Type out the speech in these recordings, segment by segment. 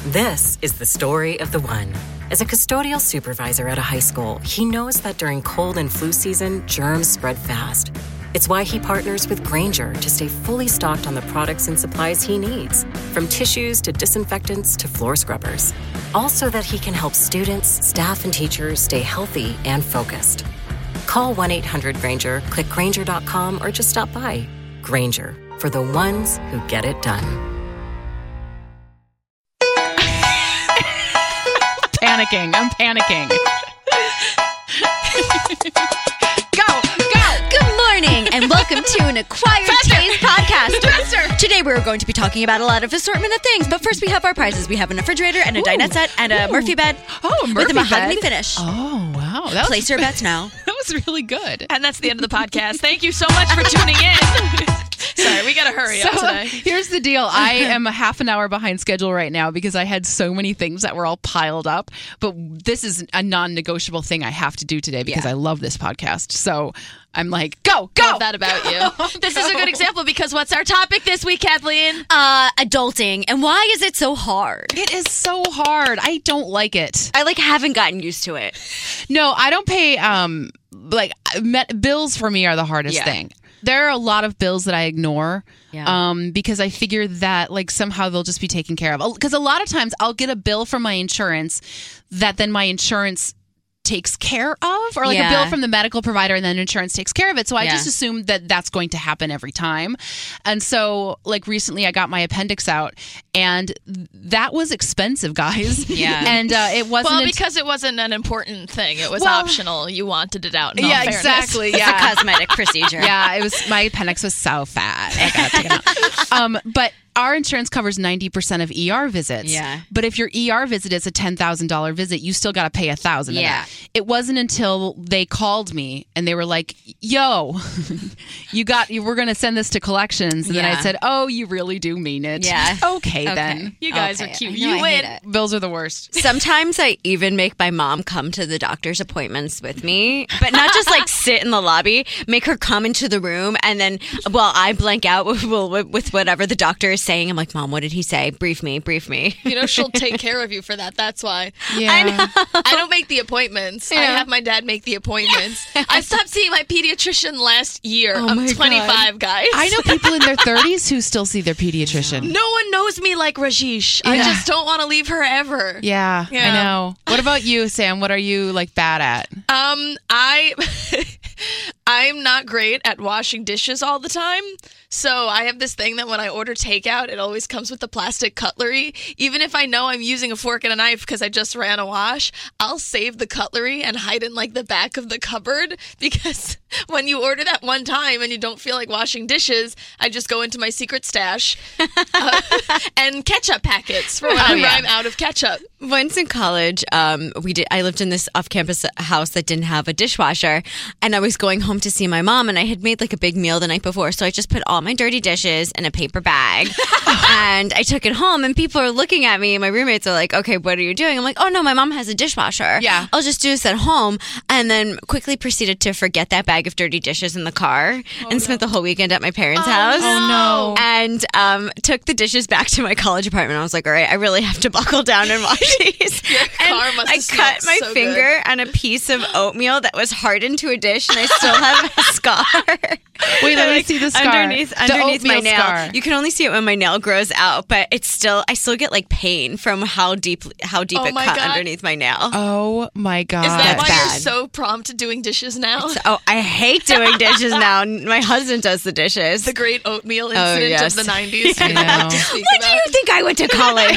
This is the story of the one. As a custodial supervisor at a high school, he knows that during cold and flu season, germs spread fast. It's why he partners with Grainger to stay fully stocked on the products and supplies he needs, from tissues to disinfectants to floor scrubbers. All so that he can help students, staff, and teachers stay healthy and focused. Call 1-800-GRAINGER, click Grainger.com, or just stop by. Grainger, for the ones who get it done. I'm panicking. Go. Good morning, and welcome to an Acquired Taste podcast. Faster. Today we're going to be talking about a lot of assortment of things, but first we have our prizes. We have a refrigerator and a dinette set and a Murphy bed. Oh, Murphy with a mahogany bed. finish. Oh, wow. Place your bets now. That was really good. And that's the end of the podcast. Thank you so much for tuning in. Sorry, we got to hurry up today. Here's the deal. I am a half an hour behind schedule right now because I had so many things that were all piled up. But this is a non-negotiable thing I have to do today because I love this podcast. So I'm like, go. Love that about you. This is a good example because what's our topic this week, Kathleen? Adulting. And why is it so hard? It is so hard. I don't like it. I haven't gotten used to it. No, I don't pay, bills for me are the hardest thing. There are a lot of bills that I ignore because I figure that somehow they'll just be taken care of. Because a lot of times I'll get a bill from my insurance that then my insurance takes care of, or a bill from the medical provider and then insurance takes care of it. So I just assume that that's going to happen every time. And so recently I got my appendix out and that was expensive, guys. Yeah. And it wasn't because it wasn't an important thing. It was optional. You wanted it out. In all fairness. Exactly. It's a cosmetic procedure. Yeah, it was. My appendix was so fat. I got to take it out. But our insurance covers 90% of ER visits. Yeah. But if your ER visit is a $10,000 visit, you still got to pay $1,000 of that. It wasn't until they called me and they were like, "Yo, we're going to send this to collections." And then I said, "Oh, you really do mean it." Yeah. Okay. Then. You guys are cute. You win. Bills are the worst. Sometimes I even make my mom come to the doctor's appointments with me, but not just sit in the lobby, make her come into the room and then while I blank out with whatever the doctor is saying, I'm like, "Mom, what did he say? Brief me. You know, she'll take care of you for that. That's why. Yeah. I know. I don't make the appointments. I have my dad make the appointments. I stopped seeing my pediatrician last year. I'm 25, guys. I know people in their 30s who still see their pediatrician. No one knows me like Rajesh. I just don't want to leave her ever. Yeah, I know. What about you, Sam? What are you bad at? I'm not great at washing dishes all the time. So I have this thing that when I order takeout, it always comes with the plastic cutlery. Even if I know I'm using a fork and a knife because I just ran a wash, I'll save the cutlery and hide in the back of the cupboard because when you order that one time and you don't feel like washing dishes, I just go into my secret stash and ketchup packets for whenever I'm out of ketchup. Once in college, I lived in this off-campus house that didn't have a dishwasher, and I was going home to see my mom, and I had made a big meal the night before, so I just put all my dirty dishes in a paper bag, and I took it home, and people are looking at me, and my roommates are like, "Okay, what are you doing?" I'm like, "Oh no, my mom has a dishwasher. Yeah, I'll just do this at home," and then quickly proceeded to forget that bag of dirty dishes in the car and spent the whole weekend at my parents' house. Oh no! And took the dishes back to my college apartment. I was like, "All right, I really have to buckle down and wash these." And I cut my finger on a piece of oatmeal that was hardened to a dish, and I still have a scar. Wait, let me see the scar. Underneath my nail. Scar. You can only see it when my nail grows out, but I still get pain from how deep it cut underneath my nail. Oh my God. Is that why bad. you're so prompt at doing dishes now? I hate doing dishes now. My husband does the dishes. The great oatmeal incident of the 90s. I know. What do you think I went to college?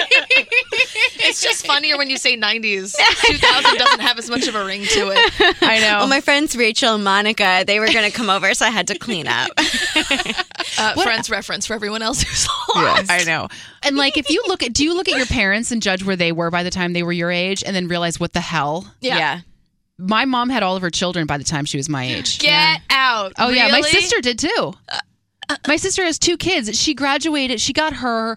It's just funnier when you say 90s. 2000 doesn't have as much of a ring to it. I know. Well, my friends Rachel and Monica, they were going to come over, so I had to clean up. Friends reference for everyone else who's lost. Yeah, I know. And do you look at your parents and judge where they were by the time they were your age and then realize what the hell? Yeah. My mom had all of her children by the time she was my age. Get out. Oh, really? yeah. My sister did too. My sister has 2 kids. She graduated. She got her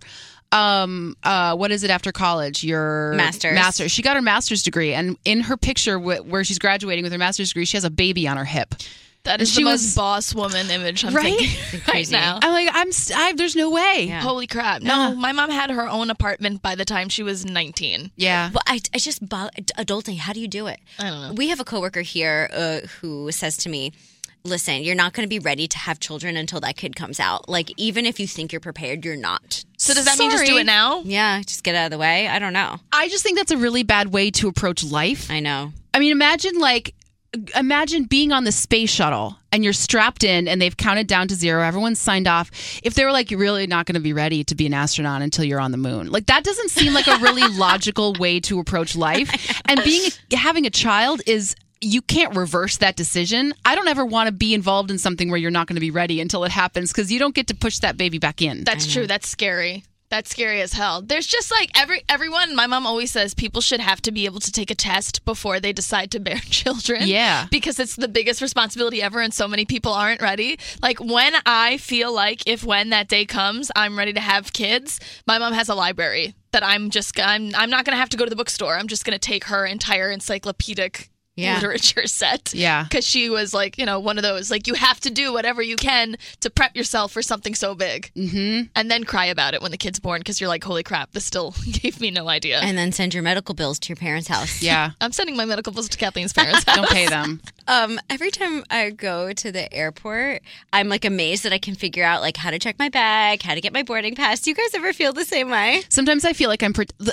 what is it after college? Your master's. She got her master's degree, and in her picture where she's graduating with her master's degree, she has a baby on her hip. That is the most boss woman image I'm thinking right now. I'm like, there's no way. Yeah. Holy crap. No, my mom had her own apartment by the time she was 19. Yeah. But I just, adulting, how do you do it? I don't know. We have a coworker here who says to me, listen, you're not going to be ready to have children until that kid comes out. Like, even if you think you're prepared, you're not. So does that mean just do it now? Yeah, just get out of the way. I don't know. I just think that's a really bad way to approach life. I know. I mean, imagine being on the space shuttle and you're strapped in and they've counted down to 0. Everyone's signed off. If they were like, you're really not going to be ready to be an astronaut until you're on the moon. Like, that doesn't seem like a really logical way to approach life. And having a child is... You can't reverse that decision. I don't ever want to be involved in something where you're not going to be ready until it happens, because you don't get to push that baby back in. That's true. That's scary. That's scary as hell. There's just like everyone, my mom always says people should have to be able to take a test before they decide to bear children. Yeah. Because it's the biggest responsibility ever and so many people aren't ready. Like, when I feel like when that day comes, I'm ready to have kids, my mom has a library that I'm not going to have to go to the bookstore. I'm just going to take her entire encyclopedic literature set. Yeah. Because she was like, one of those, like, you have to do whatever you can to prep yourself for something so big. Mm-hmm. And then cry about it when the kid's born, because you're like, holy crap, this still gave me no idea. And then send your medical bills to your parents' house. Yeah. I'm sending my medical bills to Kathleen's parents' house. Don't pay them. Every time I go to the airport, I'm like amazed that I can figure out like how to check my bag, how to get my boarding pass. Do you guys ever feel the same way? Sometimes I feel like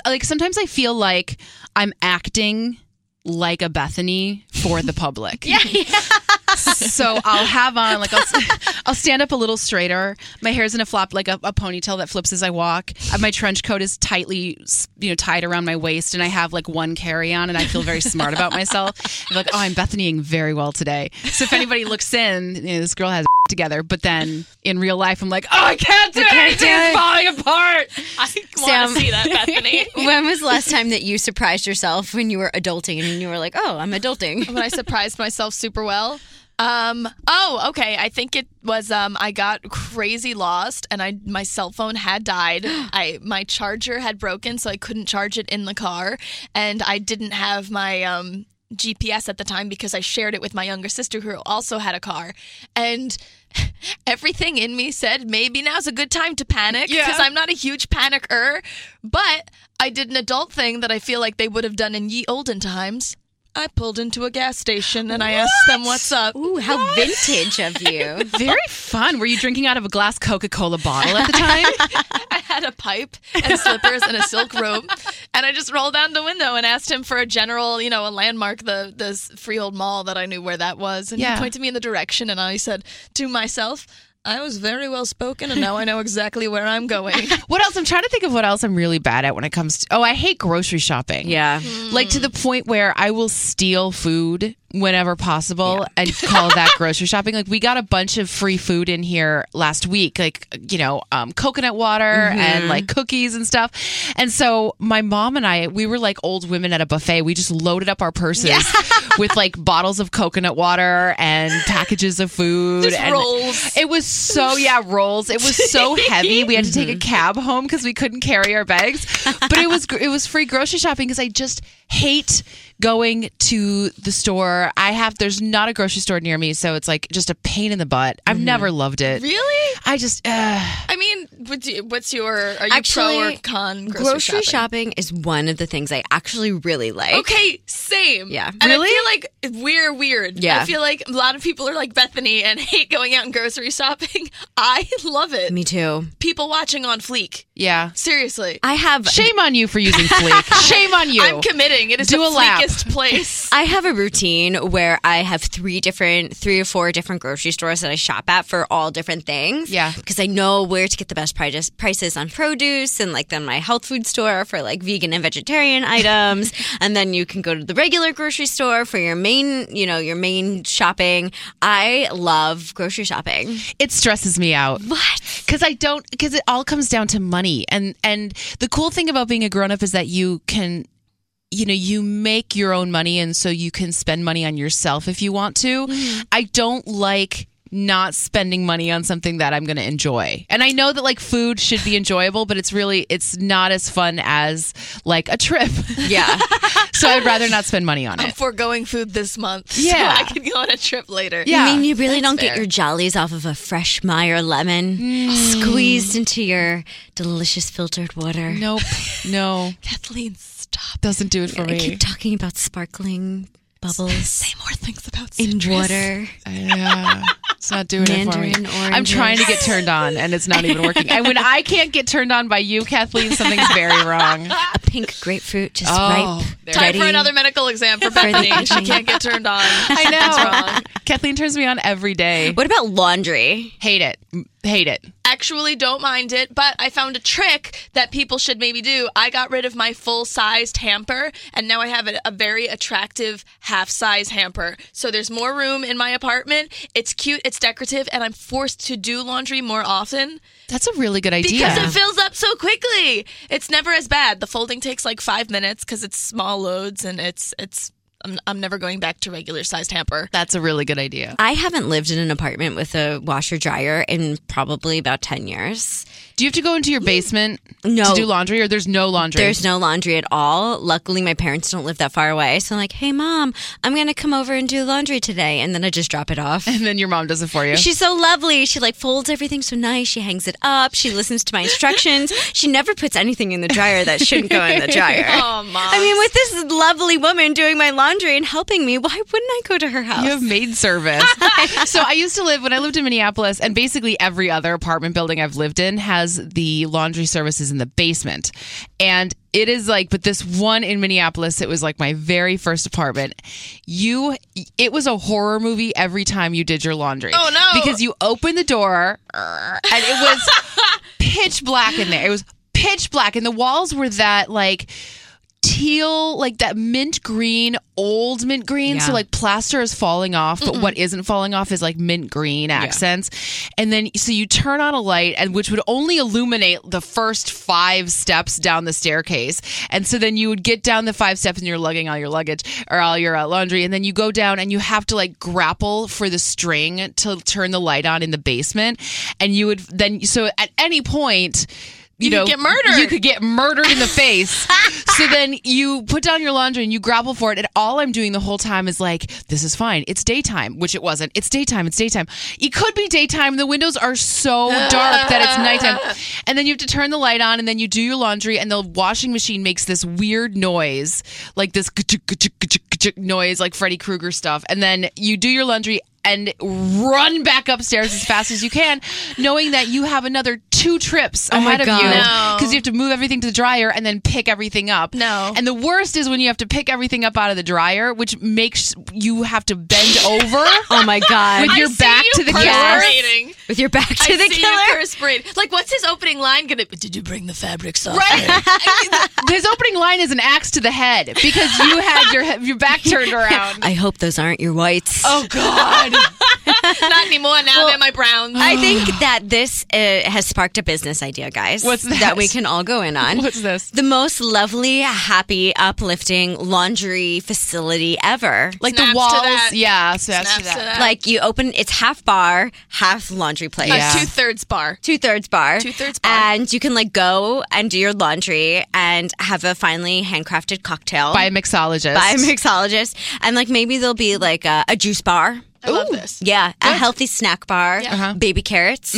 I'm acting like a Bethany for the public. Yeah. So I'll have on, like, I'll stand up a little straighter. My hair's in a flop, like a ponytail that flips as I walk. My trench coat is tightly, tied around my waist, and I have like one carry-on, and I feel very smart about myself. I'm like, I'm Bethanying very well today. So if anybody looks in, this girl has together. But then in real life, I'm like, I can't do it. It's falling apart. I want to see that, Bethany. When was the last time that you surprised yourself when you were adulting and you were like, oh, I'm adulting? When I surprised myself super well. Okay. I think it was, I got crazy lost and my cell phone had died. My charger had broken, so I couldn't charge it in the car. And I didn't have my, GPS at the time because I shared it with my younger sister who also had a car. And everything in me said maybe now's a good time to panic, because I'm not a huge panicker. But I did an adult thing that I feel like they would have done in ye olden times. I pulled into a gas station and I asked them what's up. Ooh, how vintage of you. Very fun. Were you drinking out of a glass Coca-Cola bottle at the time? I had a pipe and slippers and a silk robe. And I just rolled down the window and asked him for a general, a landmark, the Freehold Mall, that I knew where that was. And he pointed me in the direction, and I said to myself, I was very well spoken, and now I know exactly where I'm going. What else? I'm trying to think of what else I'm really bad at when it comes to... I hate grocery shopping. Yeah. Like, to the point where I will steal food whenever possible and call that grocery shopping. Like, we got a bunch of free food in here last week, like, coconut water and like cookies and stuff. And so my mom and we were like old women at a buffet. We just loaded up our purses with like bottles of coconut water and packages of food. Just and rolls. It was so, rolls. It was so heavy. We had to take a cab home because we couldn't carry our bags. But it was free grocery shopping because I just hate going to the store. There's not a grocery store near me, so it's like just a pain in the butt. I've never loved it. Really? I just I mean, are you pro or con grocery shopping is one of the things I actually really like. Okay, same. Yeah. And really? I feel like we're weird. Yeah. I feel like a lot of people are like Bethany and hate going out and grocery shopping. I love it. Me too. People watching on Fleek. Yeah. Seriously. Shame on you for using Fleek. Shame on you. I'm committing. It is the Fleekest place. I have a routine where I have 3 or 4 different grocery stores that I shop at for all different things. Yeah. Because I know where to get the best prices on produce, and like then my health food store for like vegan and vegetarian items. And then you can go to the regular grocery store for your main shopping. I love grocery shopping. It stresses me out. What? Because it all comes down to money. And the cool thing about being a grown-up is that you can, you make your own money, and so you can spend money on yourself if you want to. I don't like not spending money on something that I'm going to enjoy. And I know that like food should be enjoyable, but it's not as fun as like a trip. Yeah. So I'd rather not spend money on I'm it. foregoing food this month. Yeah. So I can go on a trip later. Yeah. I mean, you really don't fair. get your jollies off of a fresh Meyer lemon squeezed into your delicious filtered water. Nope. No. Kathleen, stop. Doesn't do it for I me. keep talking about sparkling bubbles Say more things about in citrus. water. Yeah. It's not doing it for me. Mandarin I'm oranges. trying to get turned on and it's not even working. And when I can't get turned on by you, Kathleen, something's very wrong. A pink grapefruit just Oh, ripe. there Time ready. for another medical exam for For the Bethany. She evening. can't get turned on. I know. That's wrong. Kathleen turns me on every day. What about laundry? Hate it. Hate it. Actually, don't mind it, but I found a trick that people should maybe do. I got rid of my full-sized hamper, and now I have a very attractive half-size hamper. So there's more room in my apartment. It's cute, it's decorative, and I'm forced to do laundry more often That's a really good idea. because it fills up so quickly. It's never as bad. The folding takes like 5 minutes because it's small loads, and I'm never going back to regular-sized hamper. That's a really good idea. I haven't lived in an apartment with a washer dryer in probably about 10 years. Do you have to go into your basement No. to do laundry, or there's no laundry? There's no laundry at all. Luckily, my parents don't live that far away. So I'm like, hey, Mom, I'm going to come over and do laundry today. And then I just drop it off. And then your mom does it for you. She's so lovely. She like folds everything so nice. She hangs it up. She listens to my instructions. She never puts anything in the dryer that shouldn't go in the dryer. Oh, Mom. I mean, with this lovely woman doing my laundry and helping me, why wouldn't I go to her house? You have maid service. So when I lived in Minneapolis, and basically every other apartment building I've lived in has the laundry services in the basement. And it is like, but this one in Minneapolis, it was like my very first apartment. It was a horror movie every time you did your laundry. Oh, no. Because you open the door and it was pitch black in there. It was pitch black. And the walls were that like teal, like that mint green, old mint green. Yeah. So like plaster is falling off, but what isn't falling off is like mint green accents. And then so you turn on a light, and which would only illuminate the first 5 steps down the staircase. And so then you would get down the 5 steps and you're lugging all your luggage or all your laundry, and then you go down and you have to like grapple for the string to turn the light on in the basement. And you would then, so at any point, you know, could get murdered. You could get murdered in the face. So then you put down your laundry and you grapple for it. And all I'm doing the whole time is like, this is fine. It's daytime, which it wasn't. It's daytime. It's daytime. It could be daytime. The windows are so dark that it's nighttime. And then you have to turn the light on, and then you do your laundry, and the washing machine makes this weird noise, like this noise, like Freddy Krueger stuff. And then you do your laundry and run back upstairs as fast as you can, knowing that you have another 2 trips ahead of you, No. because you have to move everything to the dryer and then pick everything up. No. And the worst is when you have to pick everything up out of the dryer, which makes you have to bend over Oh my God. with your I see back you to the killer. perspiring. With your back to I the see killer. you perspirate. Like, what's his opening line gonna be? Did you bring the fabric softener? Right? His opening line is an axe to the head because you had your back turned around. I hope those aren't your whites. Oh God. Not anymore. Now they're my browns. I think that this has sparked a business idea, guys. What's that? we can all go in on. What's this? The most lovely, happy, uplifting laundry facility ever. Like Snaps the to walls. that. Yeah, snaps to Snaps to that. that. Like you open, it's half bar, half laundry place. Yeah. 2/3 bar. 2/3 bar. 2/3 bar. And you can like go and do your laundry and have a finely handcrafted cocktail By a mixologist. by a mixologist. And like maybe there'll be like a juice bar. I love this. Yeah. A healthy snack bar. Yeah. Uh-huh. Baby carrots.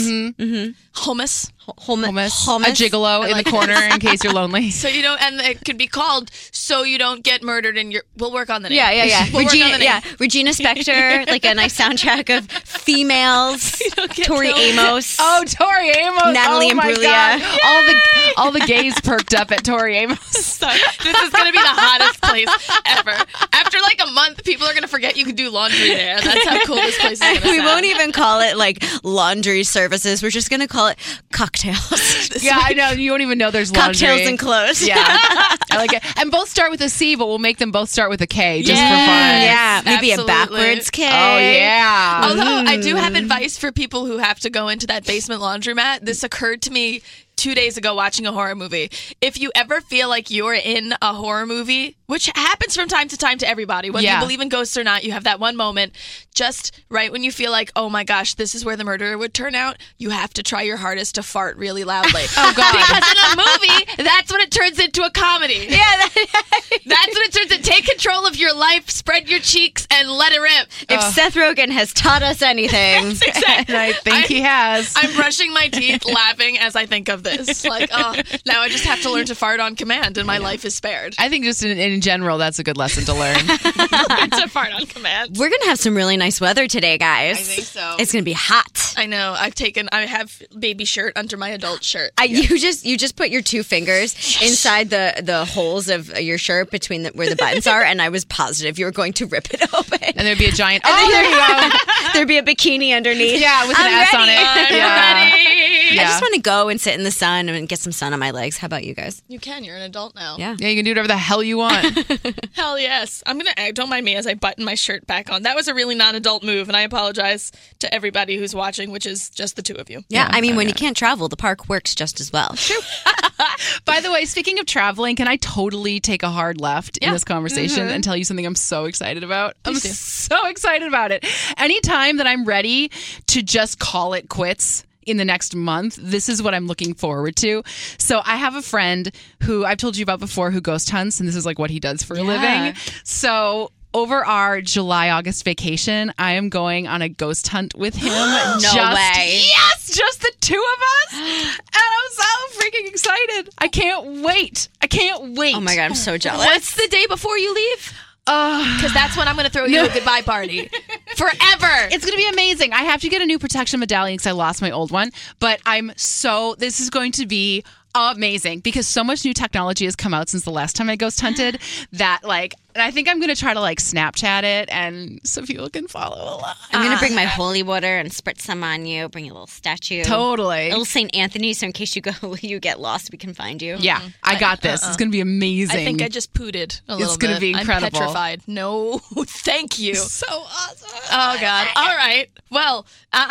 Hummus. Hummus. A gigolo in the corner in case you're lonely. So you don't, and it could be called "So You Don't Get Murdered." And we'll work on the name. Yeah. We'll work Regina, on the name. Regina Spektor, like a nice soundtrack of females. get Tori killed. Amos. Oh, Tori Amos. Natalie oh my Imbruglia. God. All the gays perked up at Tori Amos. So, this is going to be the hottest place ever. After like a month, people are going to forget you can do laundry there. That's how cool this place is going to We won't even call it like laundry services. We're just going to call it cocktails. Yeah, I know. You don't even know there's laundry. Cocktails and clothes. Yeah, I like it. And both start with a C, but we'll make them both start with a K just for fun. Yeah, maybe absolutely. a backwards K. Oh yeah. Although I do have advice for people who have to go into that basement laundromat. This occurred to me 2 days ago watching a horror movie. If you ever feel like you're in a horror movie which happens from time to time to everybody. Whether you believe in ghosts or not, you have that one moment just right when you feel like, oh my gosh, this is where the murderer would turn out. You have to try your hardest to fart really loudly. Oh, God. Because in a movie, that's when it turns into a comedy. Yeah, that's when it turns into take control of your life, spread your cheeks, and let it rip. If Seth Rogen has taught us anything. Exactly. And I think he has. I'm brushing my teeth laughing as I think of this. Like, oh, now I just have to learn to fart on command and my life is spared. I think just in general, that's a good lesson to learn. To fart on command. We're going to have some really nice weather today, guys. I think so. It's going to be hot. I know. I have baby shirt under my adult shirt. You just put your 2 fingers inside the holes of your shirt between where the buttons are, and I was positive you were going to rip it open. And there'd be a giant, there you go. There'd be a bikini underneath. Yeah, with an S on it. I'm ready. I just want to go and sit in the sun and get some sun on my legs. How about you guys? You can. You're an adult now. Yeah. Yeah, you can do whatever the hell you want. Hell yes. Don't mind me as I button my shirt back on. That was a really non-adult move, and I apologize to everybody who's watching, which is just the 2 of you. Yeah, I mean, when you can't travel, the park works just as well. True. By the way, speaking of traveling, can I totally take a hard left in this conversation and tell you something I'm so excited about? I'm so excited about it. Anytime that I'm ready to just call it quits in the next month, this is what I'm looking forward to. So I have a friend who I've told you about before who ghost hunts, and this is like what he does for a living. So over our July-August vacation, I am going on a ghost hunt with him. No way. Yes, just the 2 of us. And I'm so freaking excited. I can't wait. Oh my God, I'm so jealous. What's the day before you leave? Because that's when I'm going to throw you a goodbye party. Forever. It's going to be amazing. I have to get a new protection medallion because I lost my old one. But this is going to be amazing because so much new technology has come out since the last time I ghost hunted that and I think I'm going to try to Snapchat it and so people can follow along. I'm going to bring my holy water and spritz some on you, bring a little statue. Totally. A little St. Anthony, so in case you get lost, we can find you. Yeah, I got this. It's going to be amazing. I think I just pooted a little bit. It's going to be incredible. I'm petrified. No, thank you. So awesome. Oh, God. All right. Well,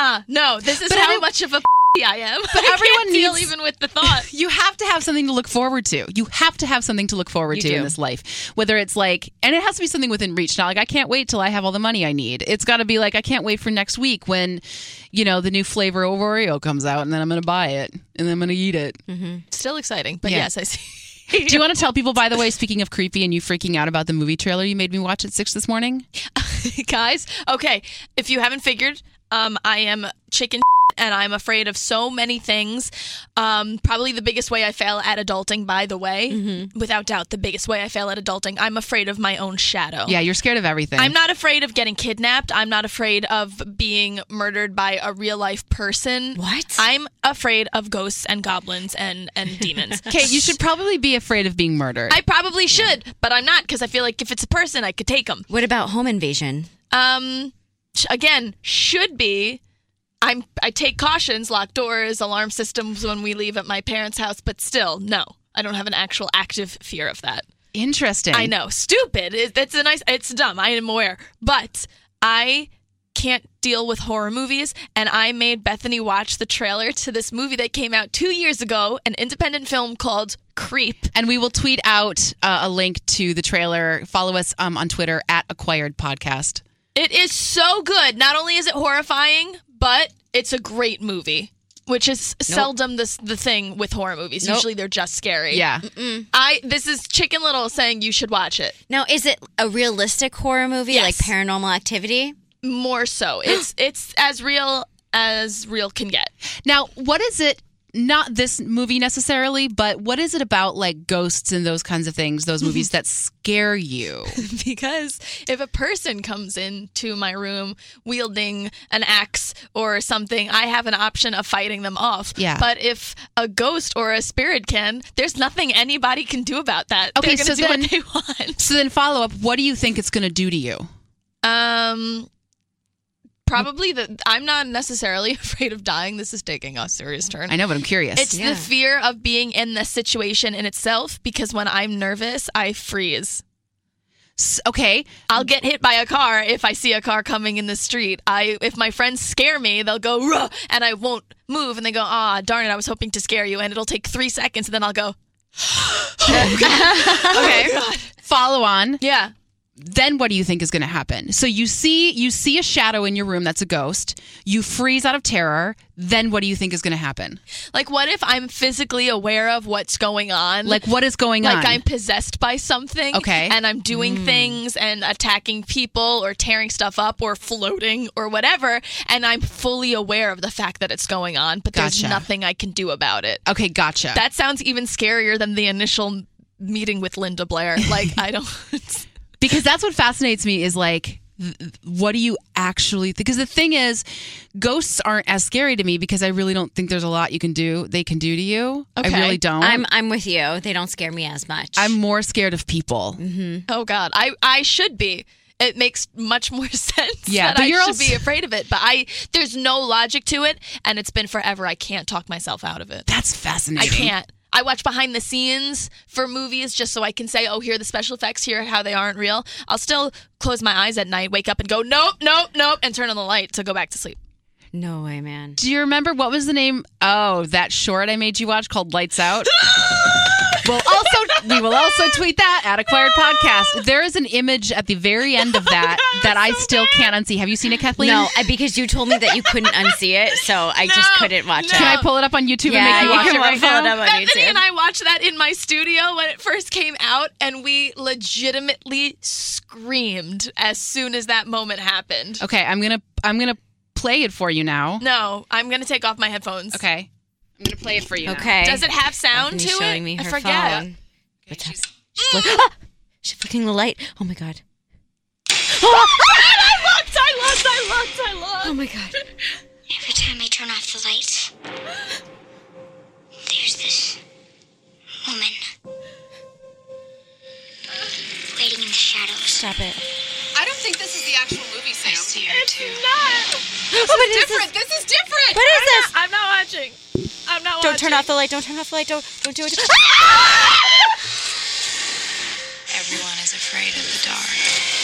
no, this is how much of a I am. But everyone deal needs, even with the thought. You have to have something to look forward to. You have to have something to look forward to in this life. Whether it's and it has to be something within reach. Not I can't wait till I have all the money I need. It's got to be I can't wait for next week when, the new flavor of Oreo comes out and then I'm going to buy it and then I'm going to eat it. Mm-hmm. Still exciting, but yes, I see. Do you want to tell people, by the way, speaking of creepy and you freaking out about the movie trailer you made me watch at 6 this morning? Guys, okay, if you haven't figured, I am chicken and I'm afraid of so many things. Probably the biggest way I fail at adulting, by the way, without doubt, the biggest way I fail at adulting, I'm afraid of my own shadow. Yeah, you're scared of everything. I'm not afraid of getting kidnapped. I'm not afraid of being murdered by a real life person. What? I'm afraid of ghosts and goblins and demons. Okay, you should probably be afraid of being murdered. I probably should, but I'm not because I feel like if it's a person, I could take them. What about home invasion? Again, should be. I take cautions, lock doors, alarm systems when we leave at my parents' house, but still, no. I don't have an actual active fear of that. Interesting. I know. Stupid. It's dumb. I am aware. But I can't deal with horror movies, and I made Bethany watch the trailer to this movie that came out 2 years ago, an independent film called Creep. And we will tweet out a link to the trailer. Follow us on Twitter @AcquiredPodcast. It is so good. Not only is it horrifying, but it's a great movie, which is seldom the thing with horror movies. Usually they're just scary. Yeah. This is Chicken Little saying you should watch it. Now, is it a realistic horror movie like Yes. Paranormal Activity? More so. It's as real can get. Now, what is it? Not this movie necessarily, but what is it about ghosts and those kinds of things, those movies that scare you? Because if a person comes into my room wielding an axe or something, I have an option of fighting them off. Yeah. But if a ghost or a spirit can, there's nothing anybody can do about that. Okay, They're going to do what they want. So then follow up, what do you think it's going to do to you? Probably that I'm not necessarily afraid of dying. This is taking a serious turn. I know, but I'm curious. It's the fear of being in the situation in itself, because when I'm nervous, I freeze. Okay. I'll get hit by a car if I see a car coming in the street. If my friends scare me, they'll go, "Ruh," and I won't move. And they go, darn it, I was hoping to scare you. And it'll take 3 seconds, and then I'll go, oh, God. Okay. Oh, God. Follow on. Yeah. Then what do you think is going to happen? So you see a shadow in your room that's a ghost. You freeze out of terror. Then what do you think is going to happen? Like, what if I'm physically aware of what's going on? Like, what is going on? Like, I'm possessed by something. Okay. And I'm doing things and attacking people or tearing stuff up or floating or whatever. And I'm fully aware of the fact that it's going on, but there's nothing I can do about it. Okay, gotcha. That sounds even scarier than the initial meeting with Linda Blair. Like, I don't... Because that's what fascinates me is like, what do you actually think? Because the thing is, ghosts aren't as scary to me because I really don't think there's a lot they can do to you. Okay. I really don't. I'm with you. They don't scare me as much. I'm more scared of people. Mm-hmm. Oh, God. I should be. It makes much more sense that but I you're should be afraid of it. But there's no logic to it, and it's been forever. I can't talk myself out of it. That's fascinating. I can't. I watch behind the scenes for movies just so I can say, oh, here are the special effects, here how they aren't real. I'll still close my eyes at night, wake up and go, nope, and turn on the light to go back to sleep. No way, man. Do you remember what was the name? Oh, that short I made you watch called Lights Out? We will also tweet that at Acquired Podcast. There is an image at the very end of that I still can't unsee. Have you seen it, Kathleen? No, because you told me that you couldn't unsee it, so I just couldn't watch it. Can I pull it up on YouTube and make you watch it right now? Bethany and I watched that in my studio when it first came out, and we legitimately screamed as soon as that moment happened. Okay, I'm gonna play it for you now. No, I'm gonna take off my headphones. Okay. I'm going to play it for you now. Okay. Does it have sound to it? Showing me her I forget. phone. What's happening? She's flicking the light. Oh my God. Oh! I looked. Oh my God. Every time I turn off the lights, there's this woman waiting in the shadows. Stop it. I don't think this is the actual movie, Sam. I see her too. This is different. This is different. What is this? I'm not watching. Don't turn off the light. Don't turn off the light. Don't do it. Everyone is afraid of the dark.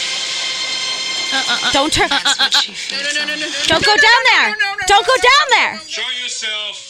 Don't turn. That's what she feels. No. Don't go down there. Don't go down there. Show yourself.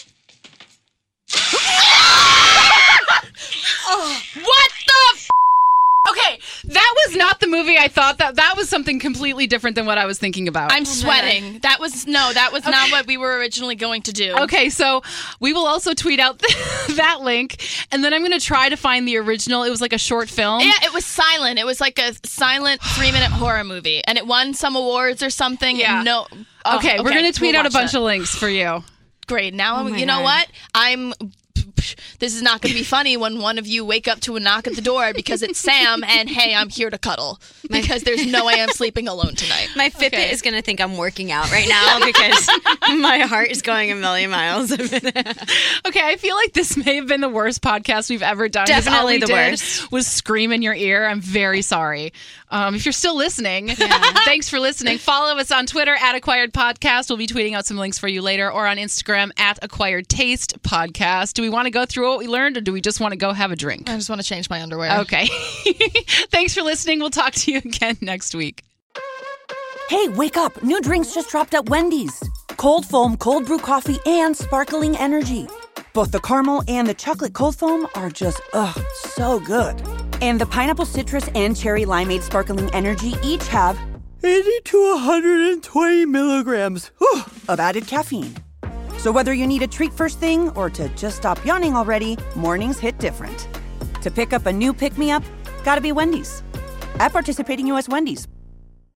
What the Okay, that was not the movie I thought. That was something completely different than what I was thinking about. I'm sweating. That was not what we were originally going to do. Okay, so we will also tweet out that link, and then I'm going to try to find the original. It was like a short film. Yeah, it was silent. It was like a silent 3-minute horror movie, and it won some awards or something. Yeah. Okay, we're going to tweet out a bunch of links for you. Great. Now, you know what? This is not going to be funny when one of you wake up to a knock at the door because it's Sam and, hey, I'm here to cuddle. Because there's no way I'm sleeping alone tonight. My Fitbit is going to think I'm working out right now because my heart is going a million miles a minute. Okay, I feel like this may have been the worst podcast we've ever done. Definitely the worst. Was scream in your ear. I'm very sorry. If you're still listening, thanks for listening. Follow us on Twitter at Acquired Podcast. We'll be tweeting out some links for you later, or on Instagram at Acquired Taste Podcast. Do we want to go through what we learned, or do we just want to go have a drink? I just want to change my underwear. Okay. Thanks for listening. We'll talk to you again next week. Hey, wake up. New drinks just dropped at Wendy's. Cold foam, cold brew coffee, and sparkling energy. Both the caramel and the chocolate cold foam are just, so good. And the pineapple citrus and cherry limeade sparkling energy each have 80 to 120 milligrams of added caffeine. So whether you need a treat first thing or to just stop yawning already, mornings hit different. To pick up a new pick-me-up, gotta be Wendy's. At participating U.S. Wendy's.